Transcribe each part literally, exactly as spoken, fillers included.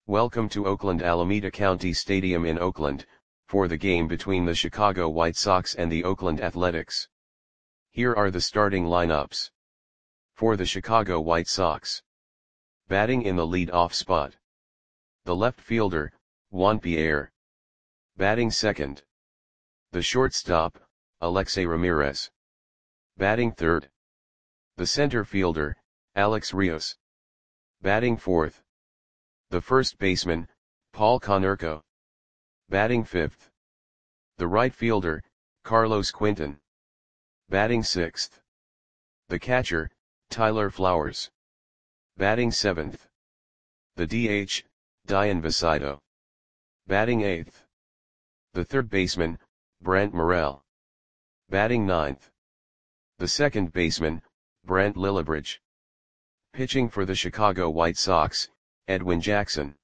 Welcome to Oakland Alameda County Stadium in Oakland, for the game between the Chicago White Sox and the Oakland Athletics. Here are the starting lineups. For the Chicago White Sox. Batting in the lead-off spot. The left fielder, Juan Pierre. Batting second. The shortstop, Alexei Ramirez. Batting third. The center fielder, Alex Rios. Batting fourth. The first baseman, Paul Konerko. Batting fifth. The right fielder, Carlos Quinton. Batting sixth. The catcher, Tyler Flowers. Batting seventh. The D H, Dayan Visado. Batting eighth. The third baseman, Brent Morel. Batting ninth. The second baseman, Brent Lillibridge. Pitching for the Chicago White Sox, Edwin Jackson.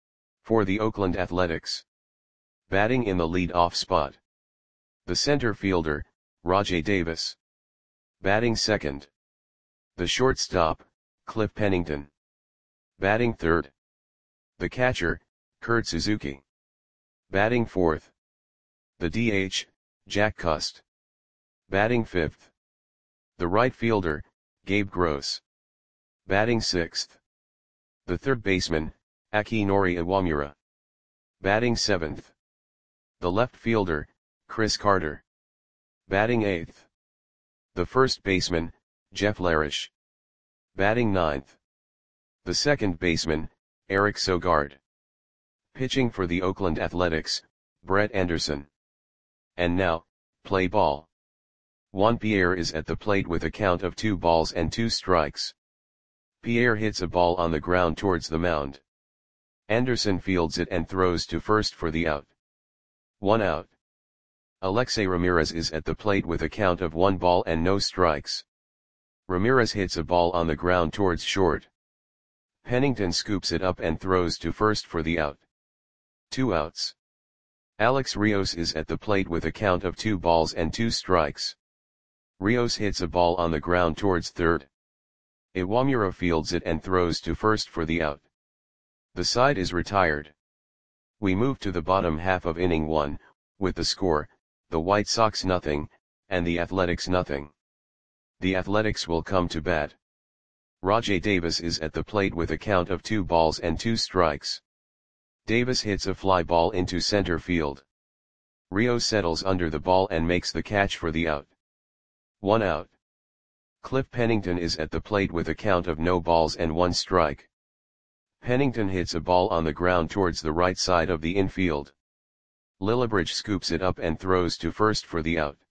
For the Oakland Athletics. Batting in the lead-off spot. The center fielder, Rajai Davis. Batting second. The shortstop, Cliff Pennington. Batting third. The catcher, Kurt Suzuki. Batting fourth. The D H, Jack Cust. Batting fifth. The right fielder, Gabe Gross. Batting sixth. The third baseman, Akinori Iwamura. Batting seventh. The left fielder, Chris Carter. Batting eighth. The first baseman, Jeff Larish. Batting ninth. The second baseman, Eric Sogard. Pitching for the Oakland Athletics, Brett Anderson. And now, play ball. Juan Pierre is at the plate with a count of two balls and two strikes. Pierre hits a ball on the ground towards the mound. Anderson fields it and throws to first for the out. One out. Alexei Ramirez is at the plate with a count of one ball and no strikes. Ramirez hits a ball on the ground towards short. Pennington scoops it up and throws to first for the out. Two outs. Alex Rios is at the plate with a count of two balls and two strikes. Rios hits a ball on the ground towards third. Iwamura fields it and throws to first for the out. The side is retired. We move to the bottom half of inning one, with the score, the White Sox nothing, and the Athletics nothing. The Athletics will come to bat. Rajai Davis is at the plate with a count of two balls and two strikes. Davis hits a fly ball into center field. Rios settles under the ball and makes the catch for the out. One out. Cliff Pennington is at the plate with a count of no balls and one strike. Pennington hits a ball on the ground towards the right side of the infield. Lillibridge scoops it up and throws to first for the out.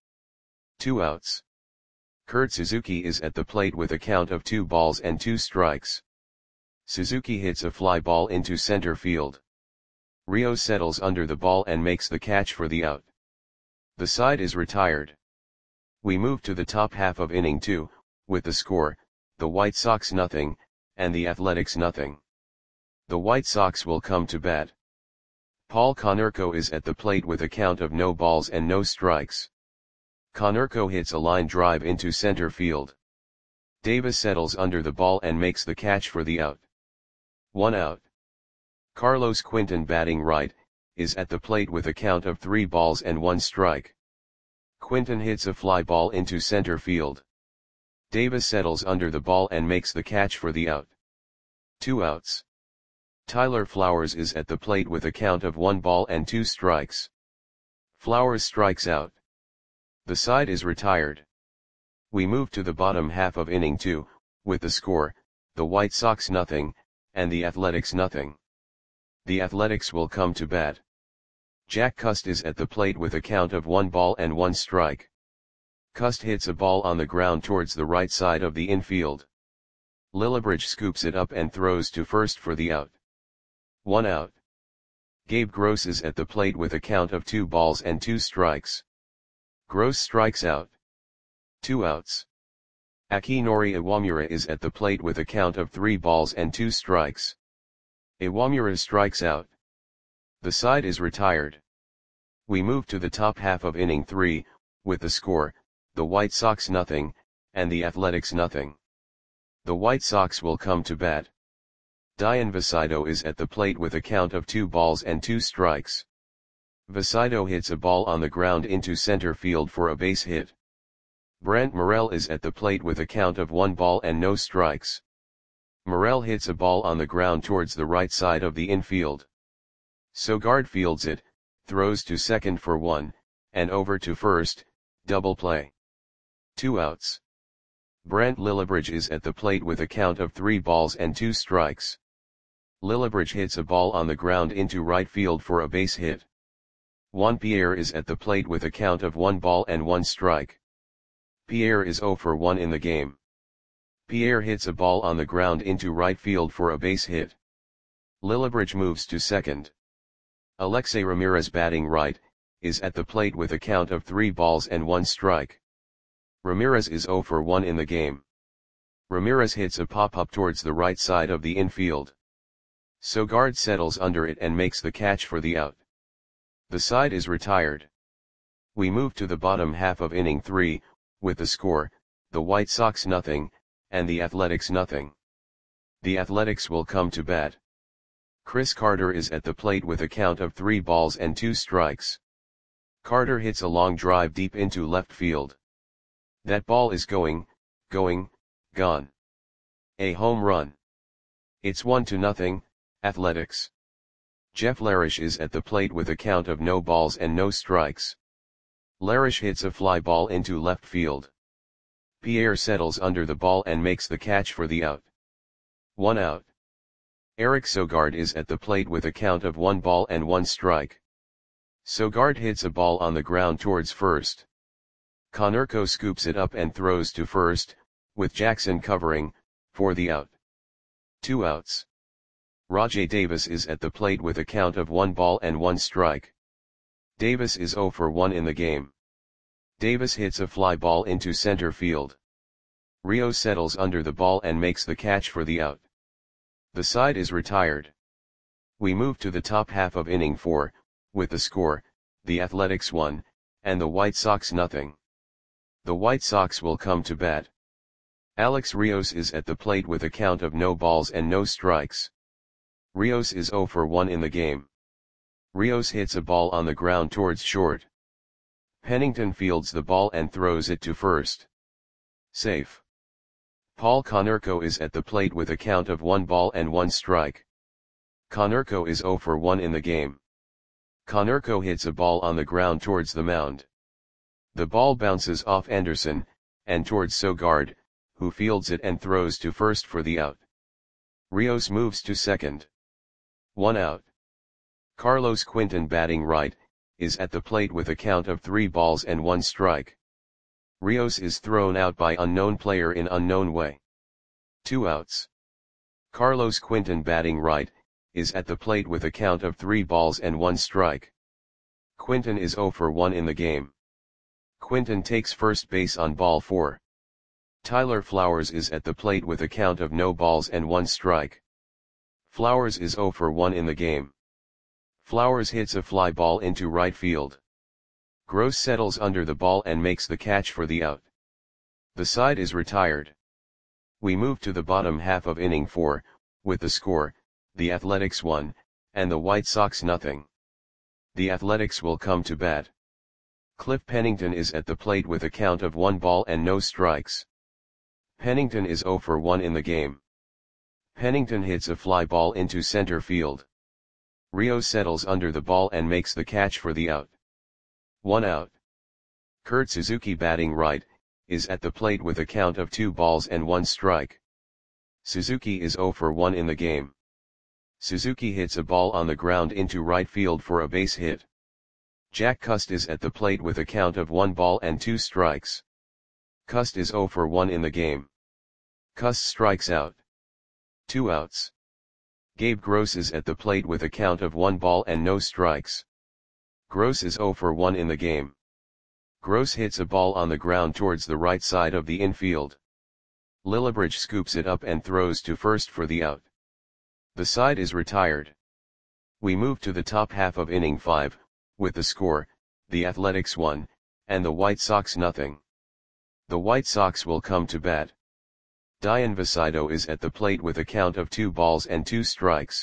Two outs. Kurt Suzuki is at the plate with a count of two balls and two strikes. Suzuki hits a fly ball into center field. Rios settles under the ball and makes the catch for the out. The side is retired. We move to the top half of inning two, with the score, the White Sox nothing, and the Athletics nothing. The White Sox will come to bat. Paul Konerko is at the plate with a count of no balls and no strikes. Konerko hits a line drive into center field. Davis settles under the ball and makes the catch for the out. One out. Carlos Quinton, batting right, is at the plate with a count of three balls and one strike. Quinton hits a fly ball into center field. Davis settles under the ball and makes the catch for the out. Two outs. Tyler Flowers is at the plate with a count of one ball and two strikes. Flowers strikes out. The side is retired. We move to the bottom half of inning two, with the score, the White Sox nothing, and the Athletics nothing. The Athletics will come to bat. Jack Cust is at the plate with a count of one ball and one strike. Cust hits a ball on the ground towards the right side of the infield. Lillibridge scoops it up and throws to first for the out. One out. Gabe Gross is at the plate with a count of two balls and two strikes. Gross strikes out. Two outs. Akinori Iwamura is at the plate with a count of three balls and two strikes. Iwamura strikes out. The side is retired. We move to the top half of inning three, with the score, the White Sox nothing, and the Athletics nothing. The White Sox will come to bat. Dian Vasido is at the plate with a count of two balls and two strikes. Vasido hits a ball on the ground into center field for a base hit. Brant Morel is at the plate with a count of one ball and no strikes. Morel hits a ball on the ground towards the right side of the infield. Sogard fields it, throws to second for one, and over to first, double play. Two outs. Brant Lillibridge is at the plate with a count of three balls and two strikes. Lillibridge hits a ball on the ground into right field for a base hit. Juan Pierre is at the plate with a count of one ball and one strike. Pierre is zero for one in the game. Pierre hits a ball on the ground into right field for a base hit. Lillibridge moves to second. Alexei Ramirez, batting right, is at the plate with a count of three balls and one strike. Ramirez is zero for one in the game. Ramirez hits a pop-up towards the right side of the infield. Sogard settles under it and makes the catch for the out. The side is retired. We move to the bottom half of inning three, with the score, the White Sox nothing, and the Athletics nothing. The Athletics will come to bat. Chris Carter is at the plate with a count of three balls and two strikes. Carter hits a long drive deep into left field. That ball is going, going, gone. A home run. It's one to nothing, Athletics. Jeff Larish is at the plate with a count of no balls and no strikes. Larish hits a fly ball into left field. Pierre settles under the ball and makes the catch for the out. One out. Eric Sogard is at the plate with a count of one ball and one strike. Sogard hits a ball on the ground towards first. Konerko scoops it up and throws to first, with Jackson covering, for the out. Two outs. Rajai Davis is at the plate with a count of one ball and one strike. Davis is zero for one in the game. Davis hits a fly ball into center field. Rios settles under the ball and makes the catch for the out. The side is retired. We move to the top half of inning four, with the score, the Athletics one, and the White Sox nothing. The White Sox will come to bat. Alex Rios is at the plate with a count of no balls and no strikes. Rios is zero for one in the game. Rios hits a ball on the ground towards short. Pennington fields the ball and throws it to first. Safe. Paul Konerko is at the plate with a count of one ball and one strike. Konerko is zero for one in the game. Konerko hits a ball on the ground towards the mound. The ball bounces off Anderson, and towards Sogard, who fields it and throws to first for the out. Rios moves to second. One out. Carlos Quinton, batting right, is at the plate with a count of three balls and one strike. Rios is thrown out by unknown player in unknown way. Two outs. Carlos Quinton, batting right, is at the plate with a count of three balls and one strike. Quinton is zero for one in the game. Quinton takes first base on ball four. Tyler Flowers is at the plate with a count of no balls and one strike. Flowers is zero for one in the game. Flowers hits a fly ball into right field. Gross settles under the ball and makes the catch for the out. The side is retired. We move to the bottom half of inning four, with the score, the Athletics one, and the White Sox nothing. The Athletics will come to bat. Cliff Pennington is at the plate with a count of one ball and no strikes. Pennington is zero for one in the game. Pennington hits a fly ball into center field. Rios settles under the ball and makes the catch for the out. One out. Kurt Suzuki, batting right, is at the plate with a count of two balls and one strike. Suzuki is zero for one in the game. Suzuki hits a ball on the ground into right field for a base hit. Jack Cust is at the plate with a count of one ball and two strikes. Cust is zero for one in the game. Cust strikes out. Two outs. Gabe Gross is at the plate with a count of one ball and no strikes. Gross is zero for one in the game. Gross hits a ball on the ground towards the right side of the infield. Lillibridge scoops it up and throws to first for the out. The side is retired. We move to the top half of inning five, with the score, the Athletics one, and the White Sox nothing. The White Sox will come to bat. Dian Vasido is at the plate with a count of two balls and two strikes.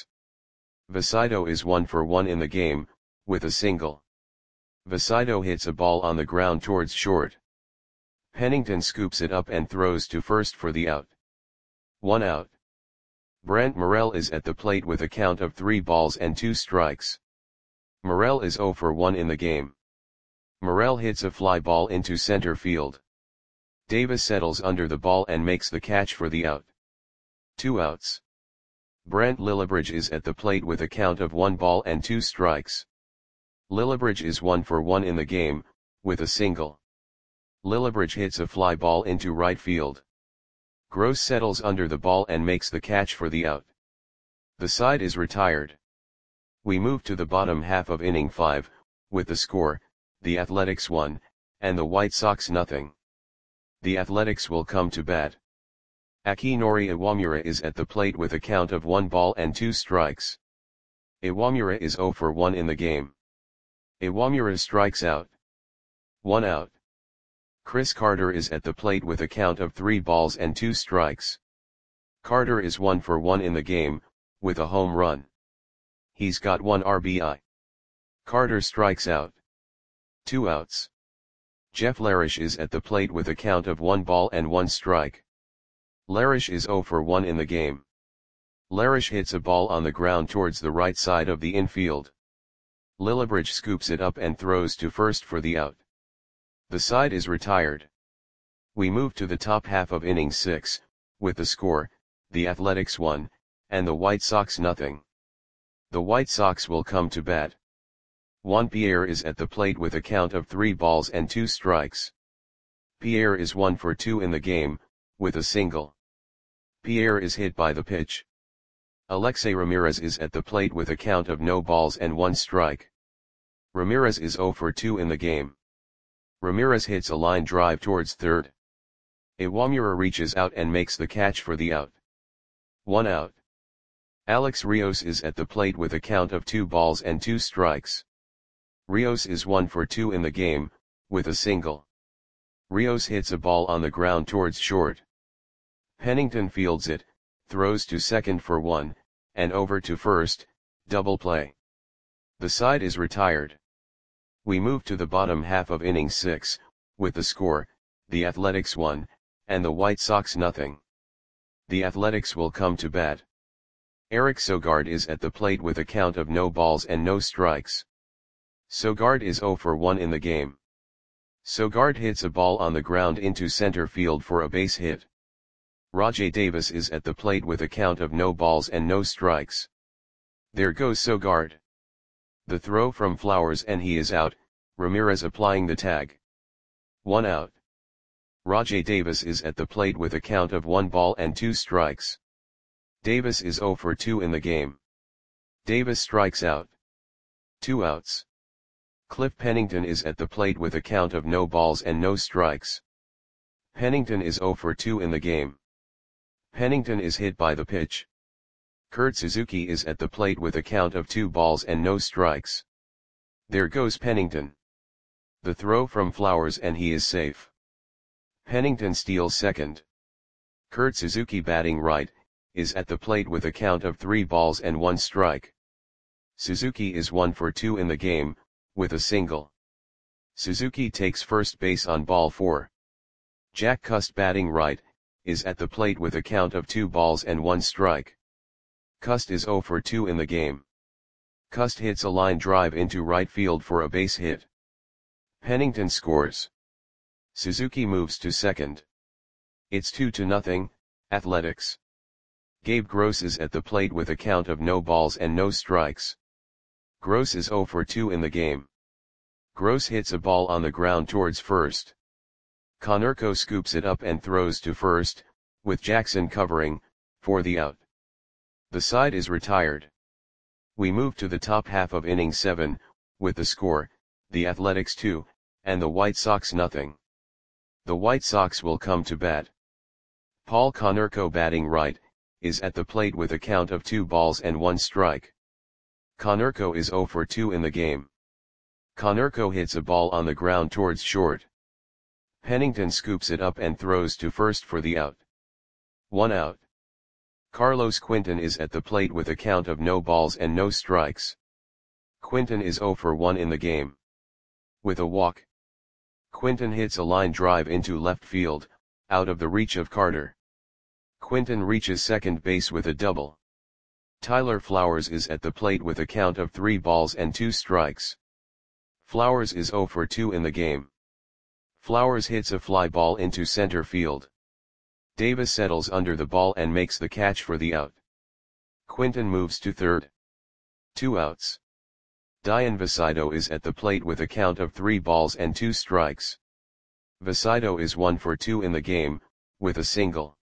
Vasido is one for one in the game, with a single. Vasido hits a ball on the ground towards short. Pennington scoops it up and throws to first for the out. One out. Brant Morel is at the plate with a count of three balls and two strikes. Morel is zero for one in the game. Morel hits a fly ball into center field. Davis settles under the ball and makes the catch for the out. Two outs. Brent Lillibridge is at the plate with a count of one ball and two strikes. Lillibridge is one for one in the game, with a single. Lillibridge hits a fly ball into right field. Gross settles under the ball and makes the catch for the out. The side is retired. We move to the bottom half of inning five, with the score, the Athletics one, and the White Sox nothing. The Athletics will come to bat. Akinori Iwamura is at the plate with a count of one ball and two strikes. Iwamura is zero for one in the game. Iwamura strikes out. One out. Chris Carter is at the plate with a count of three balls and two strikes. Carter is one for one in the game, with a home run. He's got one R B I. Carter strikes out. Two outs. Jeff Larish is at the plate with a count of one ball and one strike. Larish is zero for one in the game. Larish hits a ball on the ground towards the right side of the infield. Lillibridge scoops it up and throws to first for the out. The side is retired. We move to the top half of inning six, with the score, the Athletics one, and the White Sox nothing. The White Sox will come to bat. Juan Pierre is at the plate with a count of three balls and two strikes. Pierre is one for two in the game, with a single. Pierre is hit by the pitch. Alexei Ramirez is at the plate with a count of no balls and one strike. Ramirez is zero for two in the game. Ramirez hits a line drive towards third. Iwamura reaches out and makes the catch for the out. One out. Alex Rios is at the plate with a count of two balls and two strikes. Rios is one for two in the game, with a single. Rios hits a ball on the ground towards short. Pennington fields it, throws to second for one, and over to first, double play. The side is retired. We move to the bottom half of inning six, with the score, the Athletics one, and the White Sox nothing. The Athletics will come to bat. Eric Sogard is at the plate with a count of no balls and no strikes. Sogard is zero for one in the game. Sogard hits a ball on the ground into center field for a base hit. Rajai Davis is at the plate with a count of no balls and no strikes. There goes Sogard. The throw from Flowers and he is out, Ramirez applying the tag. One out. Rajai Davis is at the plate with a count of one ball and two strikes. Davis is zero for two in the game. Davis strikes out. Two outs. Cliff Pennington is at the plate with a count of no balls and no strikes. Pennington is zero for two in the game. Pennington is hit by the pitch. Kurt Suzuki is at the plate with a count of two balls and no strikes. There goes Pennington. The throw from Flowers and he is safe. Pennington steals second. Kurt Suzuki batting right, is at the plate with a count of three balls and one strike. Suzuki is one for two in the game, with a single. Suzuki takes first base on ball four. Jack Cust batting right, is at the plate with a count of two balls and one strike. Cust is zero for two in the game. Cust hits a line drive into right field for a base hit. Pennington scores. Suzuki moves to second. It's two to nothing, Athletics. Gabe Gross is at the plate with a count of no balls and no strikes. Gross is zero for two in the game. Gross hits a ball on the ground towards first. Konerko scoops it up and throws to first, with Jackson covering, for the out. The side is retired. We move to the top half of inning seven, with the score, the Athletics two, and the White Sox nothing. The White Sox will come to bat. Paul Konerko batting right, is at the plate with a count of two balls and one strike. Konerko is zero for two in the game. Konerko hits a ball on the ground towards short. Pennington scoops it up and throws to first for the out. One out. Carlos Quinton is at the plate with a count of no balls and no strikes. Quinton is zero for one in the game. With a walk, Quinton hits a line drive into left field, out of the reach of Carter. Quinton reaches second base with a double. Tyler Flowers is at the plate with a count of three balls and two strikes. Flowers is zero for two in the game. Flowers hits a fly ball into center field. Davis settles under the ball and makes the catch for the out. Quinton moves to third. Two outs. Dian Vasido is at the plate with a count of three balls and two strikes. Vasido is one for two in the game, with a single.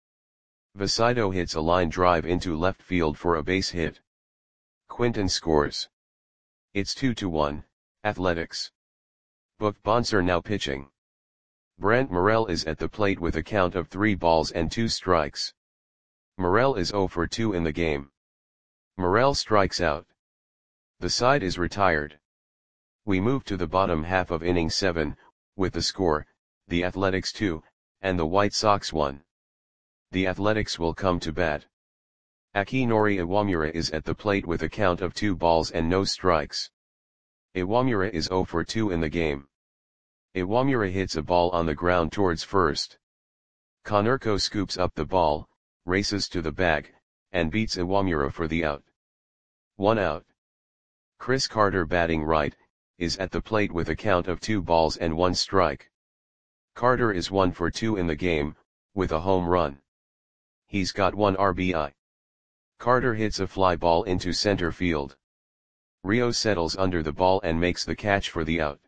Vasido hits a line drive into left field for a base hit. Quinton scores. It's two to one, Athletics. Buck Bonser now pitching. Brant Morel is at the plate with a count of three balls and two strikes. Morel is zero for two in the game. Morel strikes out. The side is retired. We move to the bottom half of inning seven, with the score, the Athletics two, and the White Sox one. The Athletics will come to bat. Akinori Iwamura is at the plate with a count of two balls and no strikes. Iwamura is zero for two in the game. Iwamura hits a ball on the ground towards first. Konerko scoops up the ball, races to the bag, and beats Iwamura for the out. One out. Chris Carter batting right, is at the plate with a count of two balls and one strike. Carter is one for two in the game, with a home run. He's got one R B I. Carter hits a fly ball into center field. Rios settles under the ball and makes the catch for the out.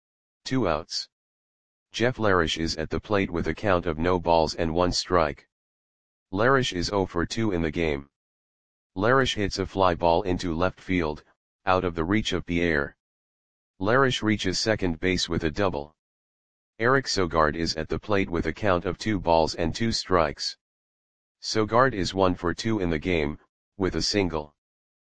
Two outs. Jeff Larish is at the plate with a count of no balls and one strike. Larish is zero for two in the game. Larish hits a fly ball into left field, out of the reach of Pierre. Larish reaches second base with a double. Eric Sogard is at the plate with a count of two balls and two strikes. Sogard is one for two in the game, with a single.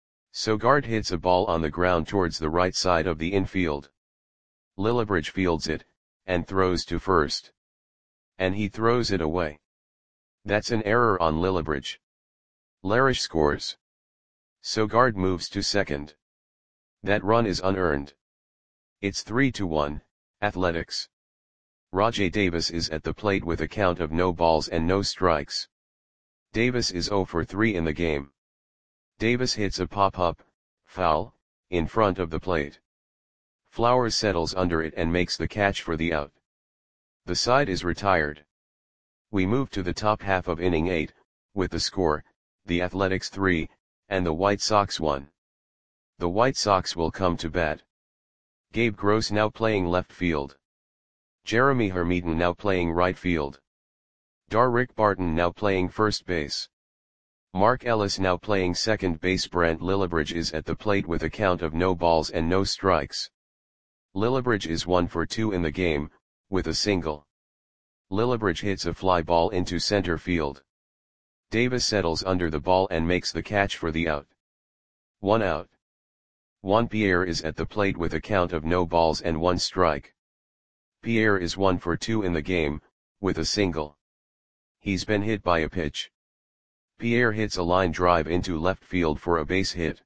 Sogard hits a ball on the ground towards the right side of the infield. Lillibridge fields it, and throws to first. And he throws it away. That's an error on Lillibridge. Larish scores. Sogard moves to second. That run is unearned. It's three to one, Athletics. Rajay Davis is at the plate with a count of no balls and no strikes. Davis is zero for three in the game. Davis hits a pop-up, foul, in front of the plate. Flowers settles under it and makes the catch for the out. The side is retired. We move to the top half of inning eight, with the score, the Athletics three, and the White Sox one. The White Sox will come to bat. Gabe Gross now playing left field. Jeremy Hermiton now playing right field. Darrick Barton now playing first base. Mark Ellis now playing second base. Brant Lillibridge is at the plate with a count of no balls and no strikes. Lillibridge is one for two in the game, with a single. Lillibridge hits a fly ball into center field. Davis settles under the ball and makes the catch for the out. One out. Juan Pierre is at the plate with a count of no balls and one strike. Pierre is one for two in the game, with a single. He's been hit by a pitch. Pierre hits a line drive into left field for a base hit.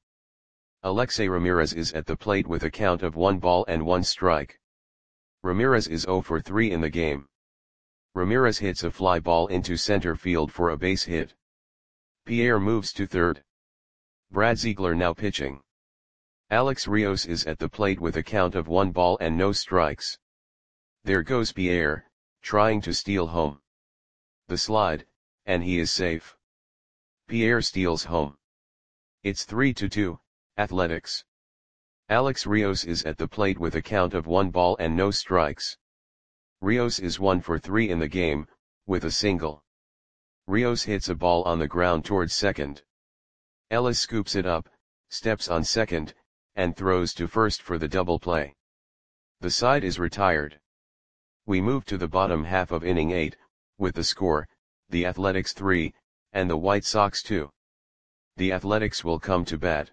Alexei Ramirez is at the plate with a count of one ball and one strike. Ramirez is zero for three in the game. Ramirez hits a fly ball into center field for a base hit. Pierre moves to third. Brad Ziegler now pitching. Alex Rios is at the plate with a count of one ball and no strikes. There goes Pierre, trying to steal home. The slide, and he is safe. Pierre steals home. It's three to two, Athletics. Alex Rios is at the plate with a count of one ball and no strikes. Rios is one for three in the game, with a single. Rios hits a ball on the ground towards second. Ellis scoops it up, steps on second, and throws to first for the double play. The side is retired. We move to the bottom half of inning eight, with the score, the Athletics three, and the White Sox two. The Athletics will come to bat.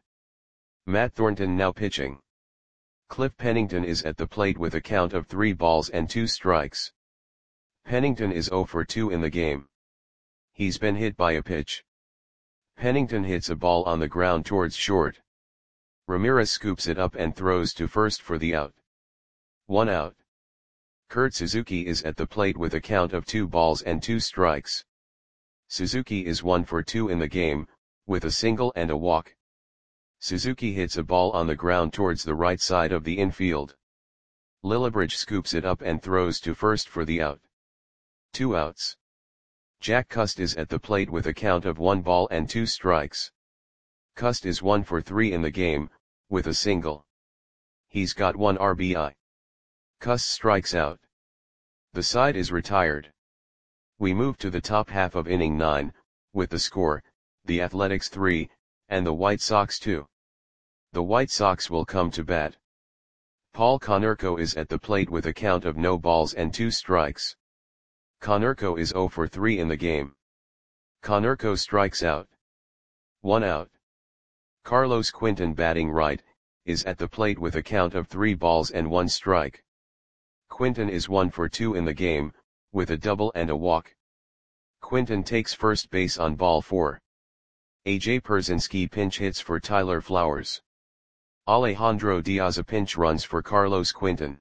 Matt Thornton now pitching. Cliff Pennington is at the plate with a count of three balls and two strikes. Pennington is zero for two in the game. He's been hit by a pitch. Pennington hits a ball on the ground towards short. Ramirez scoops it up and throws to first for the out. One out. Kurt Suzuki is at the plate with a count of two balls and two strikes. Suzuki is one for two in the game, with a single and a walk. Suzuki hits a ball on the ground towards the right side of the infield. Lillibridge scoops it up and throws to first for the out. Two outs. Jack Cust is at the plate with a count of one ball and two strikes. Cust is one for three in the game, with a single. He's got one R B I. Cust strikes out. The side is retired. We move to the top half of inning nine, with the score, the Athletics three, and the White Sox two. The White Sox will come to bat. Paul Konerko is at the plate with a count of no balls and two strikes. Konerko is zero for three in the game. Konerko strikes out. One out. Carlos Quinton, batting right, is at the plate with a count of three balls and one strike. Quinton is one for two in the game, with a double and a walk. Quinton takes first base on ball four. A J Pierzynski pinch hits for Tyler Flowers. Alejandro Diaz pinch runs for Carlos Quinton.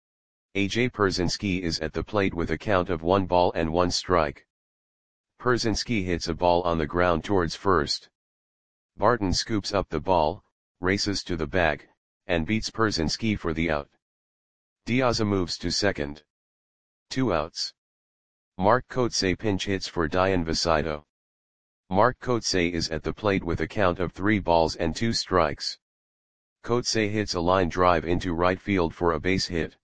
A J Pierzynski is at the plate with a count of one ball and one strike. Pierzynski hits a ball on the ground towards first. Barton scoops up the ball, races to the bag, and beats Pierzynski for the out. Diaz moves to second. Two outs. Mark Kotsay pinch hits for Dayan Vicito. Mark Kotsay is at the plate with a count of three balls and two strikes. Kotsay hits a line drive into right field for a base hit.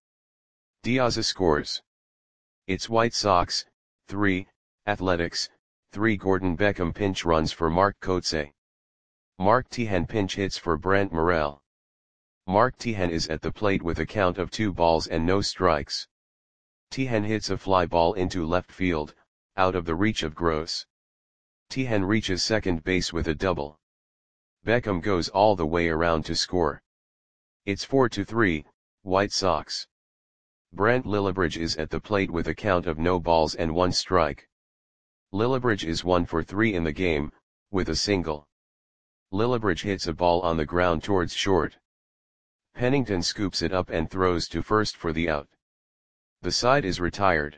Diaz scores. It's White Sox, three, Athletics, three. Gordon Beckham pinch runs for Mark Kotsay. Mark Teahen pinch hits for Brent Morel. Mark Teahen is at the plate with a count of two balls and no strikes. Teahen hits a fly ball into left field, out of the reach of Gross. Teahen reaches second base with a double. Beckham goes all the way around to score. It's four to three, White Sox. Brent Lillibridge is at the plate with a count of no balls and one strike. Lillibridge is one for three in the game, with a single. Lillibridge hits a ball on the ground towards short. Pennington scoops it up and throws to first for the out. The side is retired.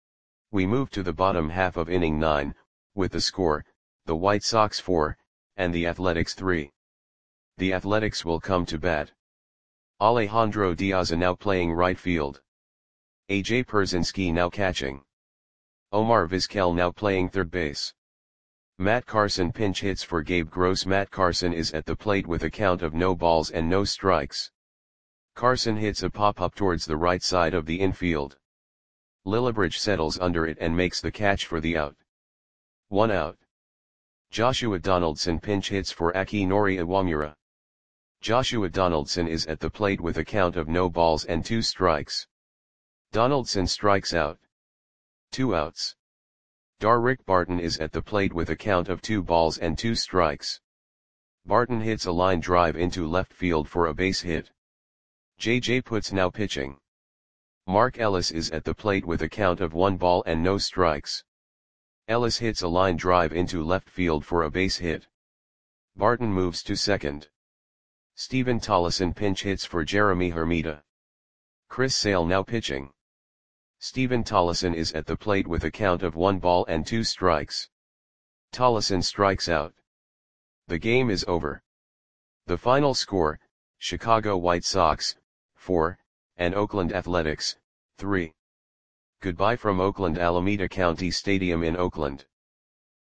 We move to the bottom half of inning nine, with the score, the White Sox four, and the Athletics three. The Athletics will come to bat. Alejandro Diaz now playing right field. A J Pierzynski now catching. Omar Vizquel now playing third base. Matt Carson pinch hits for Gabe Gross. Matt Carson is at the plate with a count of no balls and no strikes. Carson hits a pop-up towards the right side of the infield. Lillibridge settles under it and makes the catch for the out. One out. Joshua Donaldson pinch hits for Akinori Iwamura. Joshua Donaldson is at the plate with a count of no balls and two strikes. Donaldson strikes out. Two outs. Darrick Barton is at the plate with a count of two balls and two strikes. Barton hits a line drive into left field for a base hit. J J Putz now pitching. Mark Ellis is at the plate with a count of one ball and no strikes. Ellis hits a line drive into left field for a base hit. Barton moves to second. Steven Tollison pinch hits for Jeremy Hermida. Chris Sale now pitching. Steven Tollison is at the plate with a count of one ball and two strikes. Tollison strikes out. The game is over. The final score, Chicago White Sox, four, and Oakland Athletics, three. Goodbye from Oakland Alameda County Stadium in Oakland.